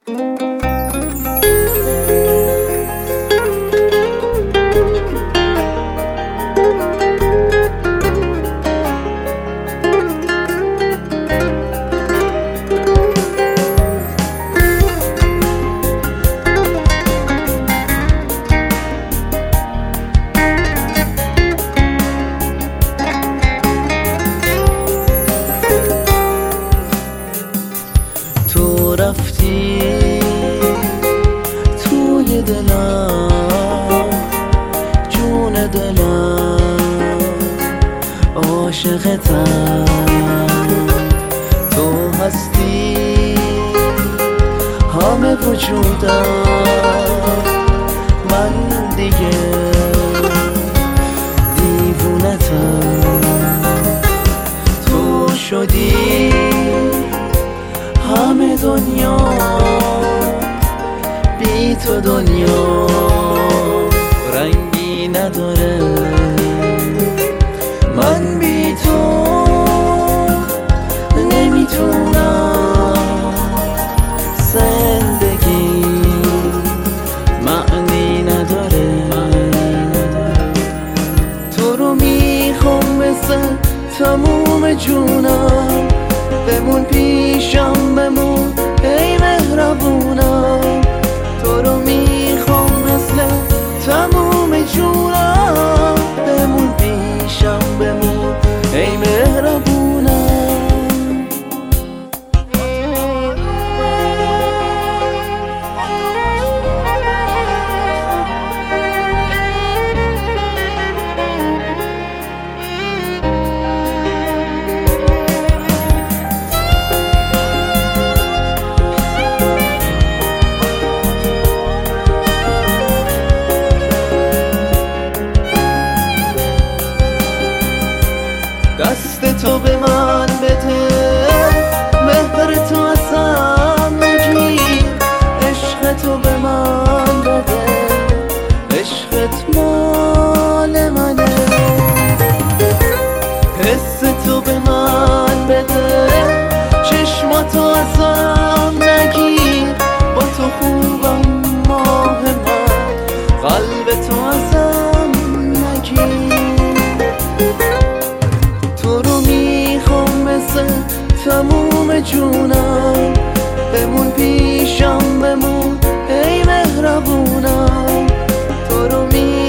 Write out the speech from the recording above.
تو رفتی توی دلم، جون دلم، عاشقتم. تو هستی همه وجودم، من دیگه دیوونتم. تو شدی همه دنیا، بی تو دنیا رنگی نداره. من بی تو نمیتونم، زندگی معنی نداره. تو رو میخوام مثل تموم جونم، بمون پیشم بمون ای مهربونم. تو رو میخوام مثل تموم جونم، بمون پیشم بمون ای مهربونم. دست تو به من بده، مهر تو ازم نگیر. عشق تو به من بده، عشقت مال منه. حس تو به من بده، چشماتو ازم نگیر. با تو خوبم ماه من، قلب تو ازم نگیر. تموم جونم، بمون پیشم بمون ای مهربونم. تو رو